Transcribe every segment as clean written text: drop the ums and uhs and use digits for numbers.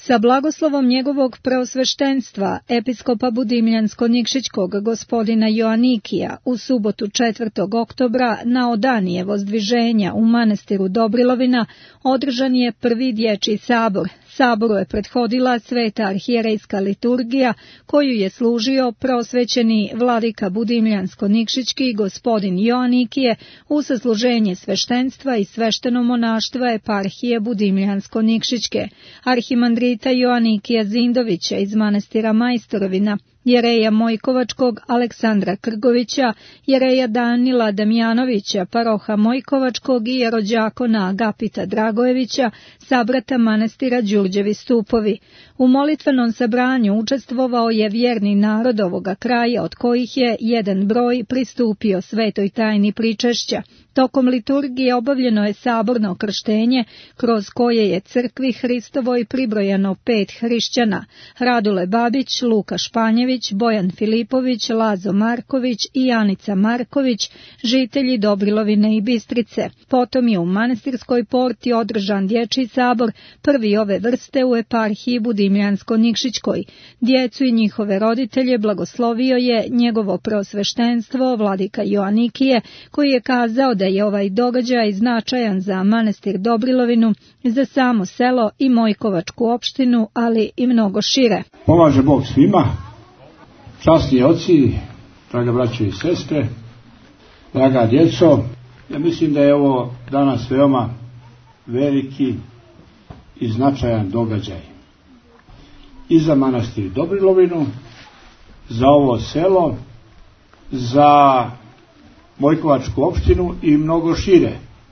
Sa blagoslovom njegovog preosveštenstva, episkopa Budimljansko-Nikšićkog gospodina Joanikija, u subotu 4. oktobra na Odanije vozdviženja u manastiru Dobrilovina održan je prvi dječji sabor. Saboru je prethodila sveta arhijerejska liturgija koju je služio preosvećeni vladika Budimljansko-Nikšićki gospodin Joanikije u sasluženje sveštenstva i svešteno monaštva eparhije Budimljansko-Nikšićke, arhimandrita Joanikija Zindovića iz manastira Majstorovina, jereja Mojkovačkog Aleksandra Krgovića, jereja Danila Damjanovića, paroha Mojkovačkog i jerođakona Agapita Dragojevića, sabrata manastira Đurđevi Stupovi. U molitvenom sabranju učestvovao je vjerni narod ovoga kraja, od kojih je jedan broj pristupio svetoj tajni pričešća. Tokom liturgije obavljeno je saborno krštenje, kroz koje je crkvi Hristovoj pribrojano 5 hrišćana: Radule Babić, Luka Španjević, Bojan Filipović, Lazo Marković i Anica Marković, žitelji Dobrilovine i Bistrice. Potom je u manastirskoj porti održan dječji sabor, prvi ove vrste u eparhiji Budimljansko-Nikšićkoj. Djecu i njihove roditelje blagoslovio je njegovo preosveštenstvo vladika Joanikije, koji je kazao da je ovaj događaj značajan za manastir Dobrilovinu, za samo selo i Mojkovačku opštinu, ali i mnogo šire. Pomaže Bog svima, časni oci, draga braćo i sestre, draga djeco. Ja mislim da je ovo danas veoma veliki i značajan događaj i za manastir Dobrilovinu, za ovo selo, za Mojkovačku opštinu i mnogo šire.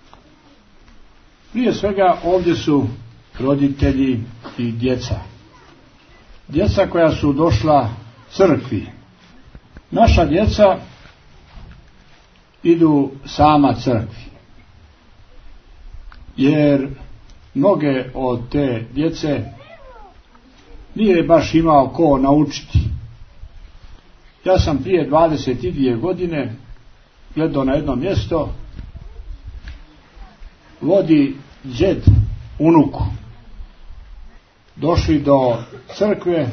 Prije svega ovdje su roditelji i djeca. Djeca koja su došla crkvi. Naša djeca idu sama crkvi, jer mnoge od te djece nije baš imao ko naučiti. Ja sam prije 22 godine gledao na jedno mjesto, vodi džed unuku. Došli do crkve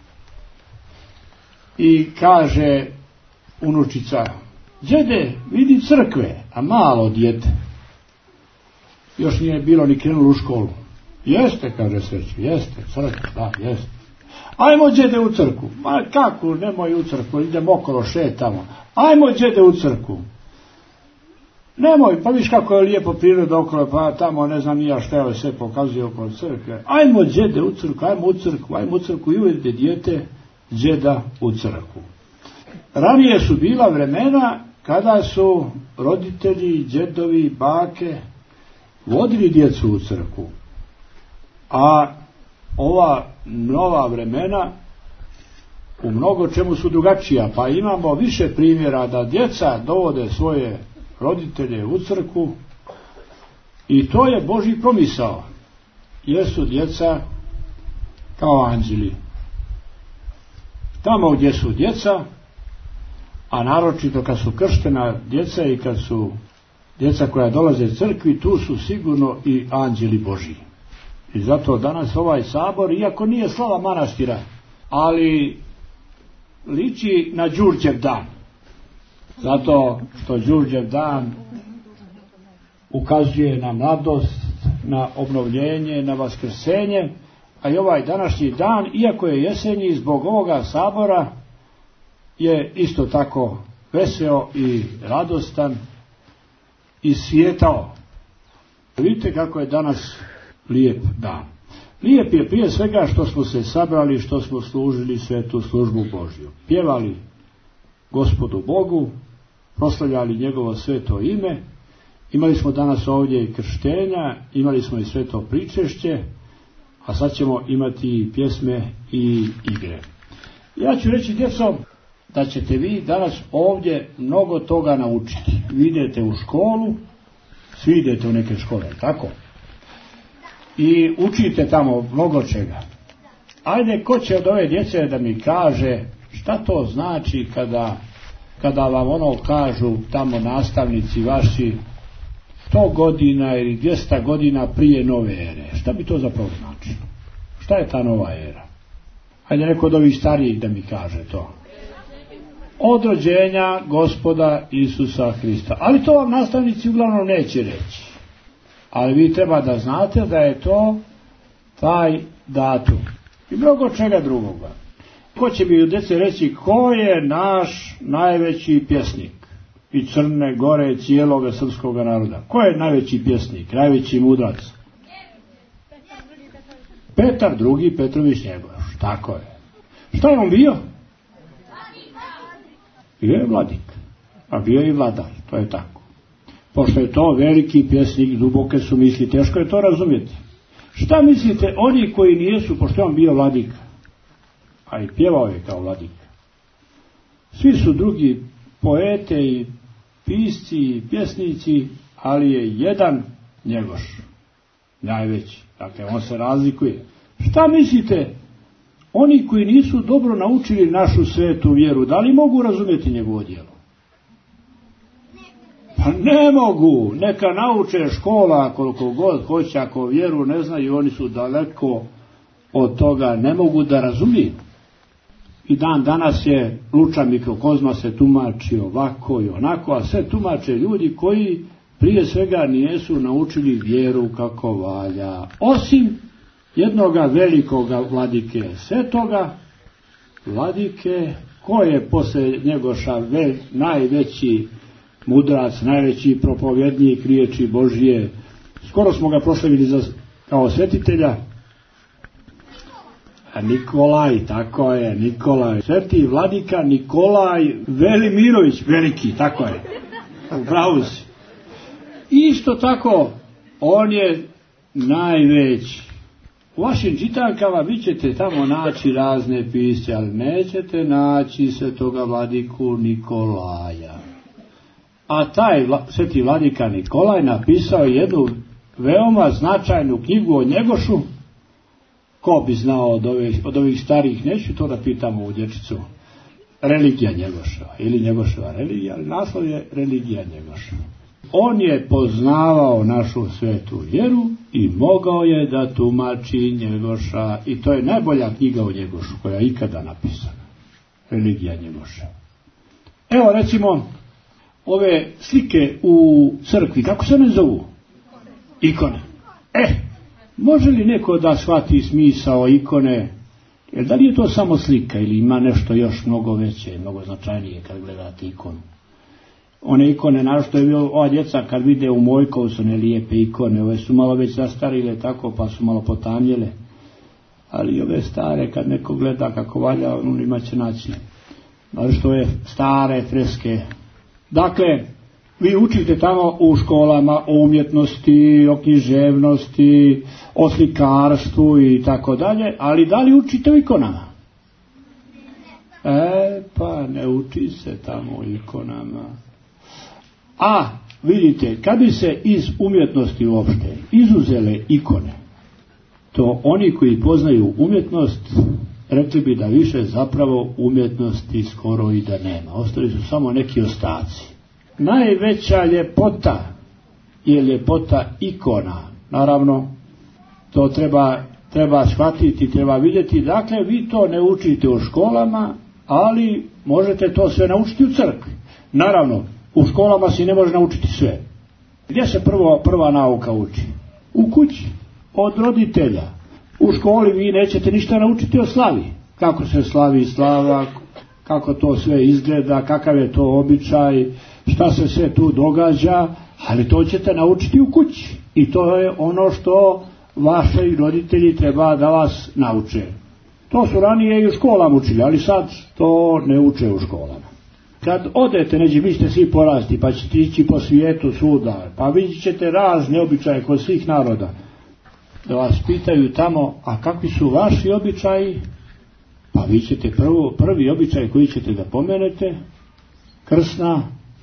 i kaže unučica: džede, vidi crkve. A malo dijete, još nije bilo ni krenulo u školu. Jeste, kaže sveći, jeste, crkva, da, jeste. Ajmo džede u crkvu. Ma kako, nemoj u crkvu, idemo okolo, šetamo. Ajmo džede u crkvu. Nemoj, pa viš kako je lijepo priroda okolo, pa tamo ne znam ja šta je sve pokazuje okolo crkve. Ajmo džede u crkvu, ajmo u crkvu, ajmo u crkvu i uvedite dijete džeda u crkvu. Ranije su bila vremena kada su roditelji, džedovi, bake vodili djecu u crkvu. A ova nova vremena u mnogo čemu su drugačija, pa imamo više primjera da djeca dovode svoje roditelje u crkvu i to je Božji promisao, jer su djeca kao anđeli. Tamo gdje su djeca, a naročito kad su krštena djeca i kad su djeca koja dolaze crkvi, tu su sigurno i anđeli Božji. I zato danas ovaj sabor, iako nije slava manastira, ali liči na Đurđev dan. Zato što Đurđev dan ukazuje na mladost, na obnovljenje, na vaskrsenje, a i ovaj današnji dan, iako je jesenji, zbog ovoga sabora je isto tako veseo i radostan i svijetao. Vidite kako je danas lijep dan. Lijep je prije svega što smo se sabrali, što smo služili svetu službu Božju. Pjevali Gospodu Bogu, proslavljali njegovo sveto ime. Imali smo danas ovdje i krštenja, imali smo i sveto pričešće, a sad ćemo imati i pjesme i igre. Ja ću reći djeco da ćete vi danas ovdje mnogo toga naučiti. Vi idete u školu, svi idete u neke škole, tako? I učite tamo mnogo čega. Ajde, ko će od ove djece da mi kaže šta to znači kada vam ono kažu tamo nastavnici vaši 100 godina ili 200 godina prije nove ere? Šta bi to zapravo značilo? Šta je ta nova era? Hajde neko od ovih starijih da mi kaže to. Od rođenja Gospoda Isusa Hrista. Ali to vam nastavnici uglavnom neće reći. Ali vi treba da znate da je to taj datum. I mnogo čega drugoga. Ko će mi u dece reći ko je naš najveći pjesnik i Crne Gore cijeloga srpskog naroda? Ko je najveći pjesnik, najveći mudrac? Petar II. Petrović Njegoš. Tako je. Šta je on bio? Bio je vladik, a bio je i vladar, to je tako. Pošto je to veliki pjesnik, duboke su misli, teško je to razumjeti. Šta mislite, oni koji nijesu, pošto je on bio vladik, a i pjevao je kao vladik, svi su drugi poete i pisci i pjesnici, ali je jedan Njegoš, najveći, dakle on se razlikuje. Šta mislite, oni koji nisu dobro naučili našu svetu vjeru, da li mogu razumjeti njegovo djelo? Pa ne mogu, neka nauče škola koliko god hoće, ako vjeru ne znaju, oni su daleko od toga, ne mogu da razumiju. I dan danas je luča mikrokozma se tumači ovako i onako, a sve tumače ljudi koji prije svega nijesu naučili vjeru kako valja. Osim jednoga velikoga vladike Svetoga, vladike koji je posle Njegoša najveći mudrac, najveći propovjednik riječi Božje. Skoro smo ga proslavili kao svetitelja. A Nikolaj, tako je, Nikolaj. Sveti vladika Nikolaj Velimirović, veliki, tako je. Upravo si. Isto tako, on je najveći. U vašim čitankama vi ćete tamo naći razne pisce, ali nećete naći svetoga vladiku Nikolaja. A taj sveti vladika Nikolaj napisao jednu veoma značajnu knjigu o Njegošu. Ko bi znao od ovih starih, neću to da pitam u dječicu, religija Njegoševa ili Njegoševa religija, ali naslov je religija Njegoševa. On je poznavao našu svetu vjeru i mogao je da tumači Njegoša, i to je najbolja knjiga o Njegošu koja je ikada napisana. Religija Njegoševa. Evo recimo ove slike u crkvi, kako se ne zovu? Ikone. Može li neko da shvati smisao ikone? Jer da li je to samo slika ili ima nešto još mnogo veće, mnogo značajnije kad gledate ikonu? One ikone, našto je bilo ova djeca kad vide u Mojkovu su ne lijepe ikone, ove su malo već zastarile tako pa su malo potamljele, ali ove stare kad neko gleda kako valja, on ima će naći. Ali što je stare freske. Dakle, vi učite tamo u školama o umjetnosti, o književnosti, o slikarstvu i tako dalje, ali da li učite o ikonama? Pa ne uči se tamo o ikonama. A, vidite, kad bi se iz umjetnosti uopšte izuzele ikone, to oni koji poznaju umjetnost, rekli bi da više zapravo umjetnosti skoro i da nema. Ostali su samo neki ostaci. Najveća ljepota je ljepota ikona. Naravno, to treba shvatiti, treba vidjeti. Dakle, vi to ne učite u školama, ali možete to sve naučiti u crkvi. Naravno, u školama se ne može naučiti sve. Gdje se prva nauka uči? U kući, od roditelja. U školi vi nećete ništa naučiti o slavi. Kako se slavi slava, kako to sve izgleda, kakav je to običaj, šta se sve tu događa, ali to ćete naučiti u kući. I to je ono što vaši roditelji treba da vas nauče. To su ranije i u školama učili, ali sad to ne uče u školama. Kad odete, neđe, vi ste svi porasti, pa ćete ići po svijetu svuda, pa vidjet ćete razne običaje kod svih naroda. Da vas pitaju tamo, a kakvi su vaši običaji? Pa vi ćete prvi običaj koji ćete da pomenete, krsna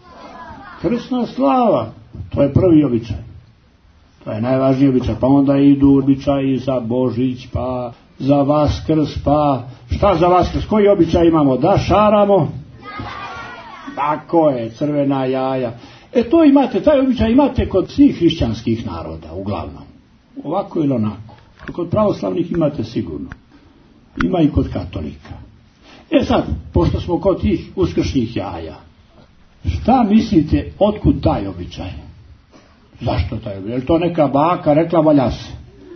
slava. To je prvi običaj. To je najvažniji običaj. Pa onda idu običaji za Božić, pa za Vaskrs, pa šta za Vaskrs? Koji običaj imamo? Da šaramo? Tako je, crvena jaja. To imate, taj običaj imate kod svih hrišćanskih naroda, uglavnom. Ovako ili onako. Kod pravoslavnih imate sigurno. Ima i kod katolika. Sad, pošto smo kod tih uskršnjih jaja, šta mislite, otkud taj običaj? Zašto taj običaj? Je to neka baka rekla valja se?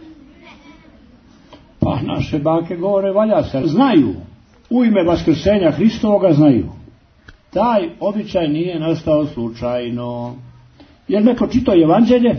Pa naše bake govore valja se. Znaju. U ime vaskrsenja Hristovoga znaju. Taj običaj nije nastao slučajno. Jer neko čitao evanđelje,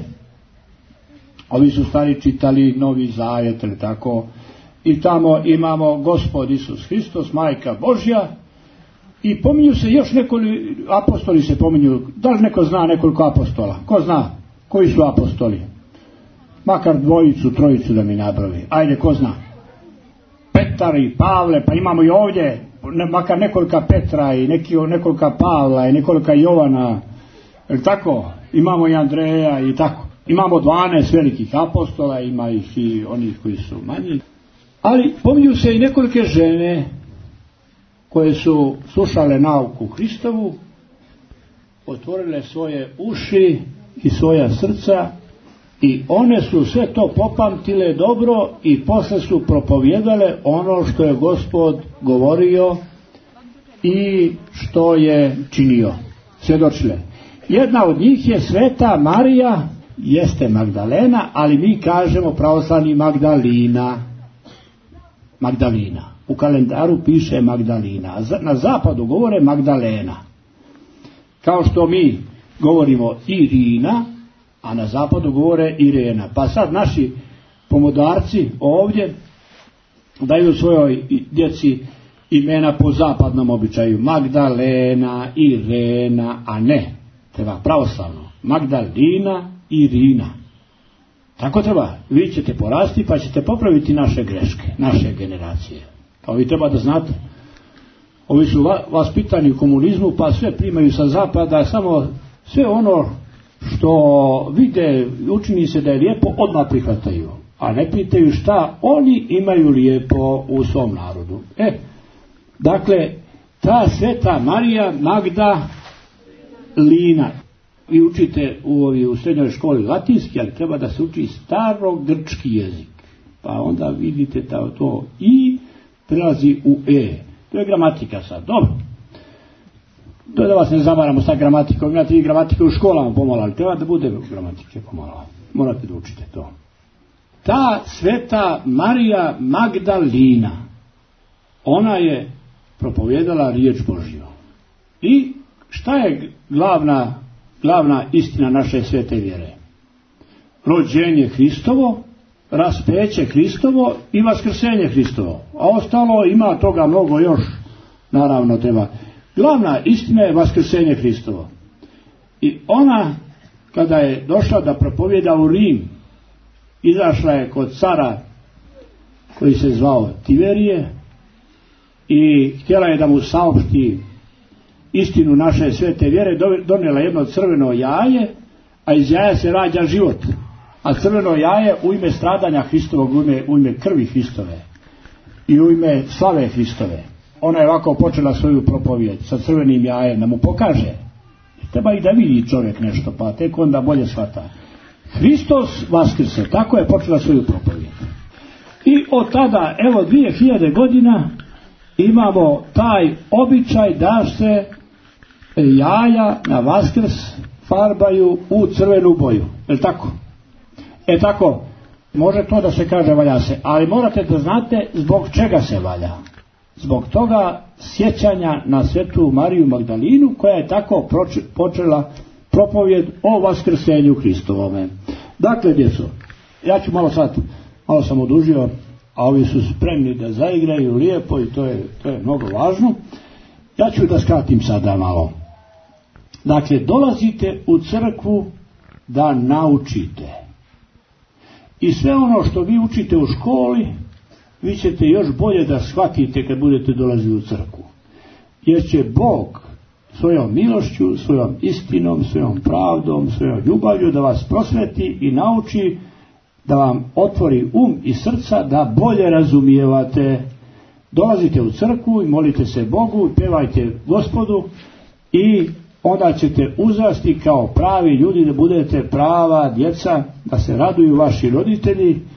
ovi su stari čitali Novi Zavet, ili tako, i tamo imamo Gospod Isus Hristos, Majka Božja, i pominju se još nekoliko, apostoli se pominju. Da li neko zna nekoliko apostola? Ko zna? Koji su apostoli? Makar dvojicu, trojicu da mi nabrovi. Ajde, ko zna? Petar i Pavle, pa imamo i ovdje makar nekolika Petra i nekolika Pavla i nekolika Jovana, ili tako? Imamo i Andreja i tako. Imamo 12 velikih apostola, ima ih i onih koji su manji. Ali pominju se i nekolike žene koje su slušale nauku Hristovu, otvorile svoje uši i svoja srca i one su sve to popamtile dobro i posle su propovijedale ono što je Gospod govorio i što je činio. Svjedočile. Jedna od njih je Sveta Marija, jeste Magdalena, ali mi kažemo pravoslavni Magdalina. Magdalina. U kalendaru piše Magdalina. Na zapadu govore Magdalena. Kao što mi govorimo Irina, a na zapadu govore Irena. Pa sad naši pomodarci ovdje daju svojoj djeci imena po zapadnom običaju. Magdalena, Irena, a ne. Treba pravoslavno. Magdalina, Irina. Tako treba. Vi ćete porasti pa ćete popraviti naše greške, naše generacije. Kao vi treba da znate. Ovi su vaspitani u komunizmu pa sve primaju sa zapada, samo sve ono što vide, učini se da je lijepo, odmah prihvataju. A ne pitaju šta oni imaju lijepo u svom narodu. Dakle, ta Sveta Marija Magdalina. Vi učite u srednjoj školi latinski, ali treba da se uči starogrčki jezik. Pa onda vidite to i prelazi u e. To je gramatika sad. Dobro. To je da vas ne zamaramo sa gramatikom. Imate i gramatike u školama pomalo, ali treba da bude gramatike pomalo. Morate da učite to. Ta Sveta Marija Magdalina, ona je propovijedala riječ Božju. I šta je glavna istina naše svete vjere? Rođenje Hristovo, raspeće Hristovo i vaskrsenje Hristovo. A ostalo ima toga mnogo još, naravno treba. Glavna istina je vaskrsenje Hristovo. I ona, kada je došla da propovjeda u Rim, izašla je kod cara koji se zvao Tiberije i htjela je da mu saopšti istinu naše svete vjere. Donijela jedno crveno jaje, a iz jaja se rađa život. A crveno jaje u ime stradanja Hristovog, u ime krvi Hristove i u ime slave Hristove. Ona je ovako počela svoju propovijed sa crvenim jajem, da mu pokaže. Treba i da vidi čovjek nešto, pa tek onda bolje shvata. Hristos vaskrse, tako je počela svoju propovijed. I od tada, evo 2000 godina, imamo taj običaj da se jaja na Vaskrs farbaju u crvenu boju. Je li tako? Tako, može to da se kaže valja se, ali morate da znate zbog čega se valja. Zbog toga sjećanja na Svetu Mariju Magdalinu, koja je tako počela propovjed o vaskrsenju Hristovome. Dakle, djeco, ja ću malo sam odužio, a ovi su spremni da zaigraju lijepo i to je mnogo važno. Ja ću da skratim sada malo. Dakle, dolazite u crkvu da naučite. I sve ono što vi učite u školi, vi ćete još bolje da shvatite kad budete dolazili u crkvu. Jer će Bog svojom milošću, svojom istinom, svojom pravdom, svojom ljubavlju da vas prosveti i nauči, da vam otvori i srca da bolje razumijevate. Dolazite u crkvu i molite se Bogu i pevajte Gospodu i onda ćete uzrasti kao pravi ljudi, da budete prava djeca, da se raduju vaši roditelji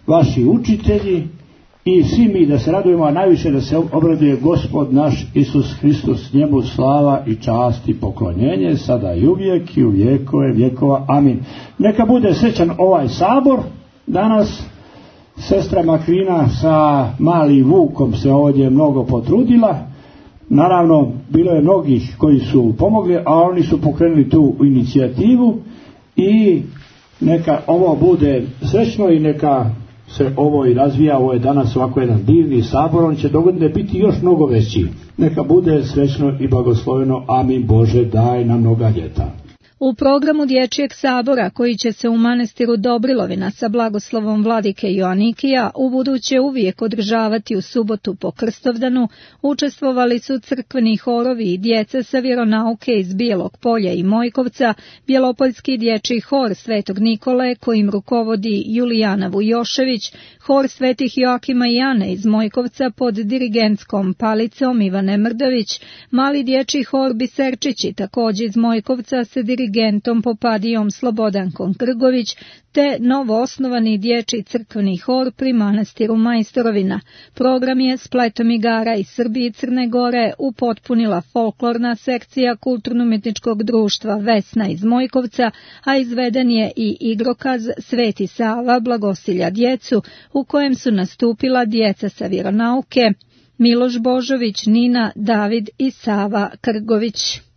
vaši učitelji i svi mi da se radujemo, a najviše da se obraduje Gospod naš Isus Hristos, njemu slava i čast i poklonjenje, sada i uvijek i u vjekove vjekova. Amin. Neka bude srećan ovaj sabor. Danas sestra Makrina sa malim Vukom se ovdje mnogo potrudila. Naravno, bilo je mnogih koji su pomogli, a oni su pokrenuli tu inicijativu i neka ovo bude srećno i neka se ovo i razvija. Ovo je danas ovako jedan divni sabor, on će dogodine biti još mnogo veći. Neka bude srećno i blagosloveno. Amin. Bože, daj nam mnoga ljeta. U programu Dječjeg sabora, koji će se u manastiru Dobrilovina sa blagoslovom vladike Joanikija ubuduće uvijek održavati u subotu po Krstovdanu, učestvovali su crkveni horovi i djeca sa vjeronauke iz Bijelog Polja i Mojkovca, Bjelopoljski dječji hor Svetog Nikole, kojim rukovodi Julijana Vujošević, hor Svetih Joakima i Ane iz Mojkovca pod dirigentskom palicom Ivane Mrdović, mali dječji hor Biserčići također iz Mojkovca sa dirigentom Popadijom Slobodankom Krgović, te novoosnovani dječji crkveni hor pri manastiru Majstorovina. Program je spletom igara iz Srbije i Crne Gore upotpunila folklorna sekcija Kulturno-umjetničkog društva Vesna iz Mojkovca, a izveden je i igrokaz Sveti Sava blagosilja djecu, u kojem su nastupila djeca sa vjeronauke Miloš Božović, Nina, David i Sava Krgović.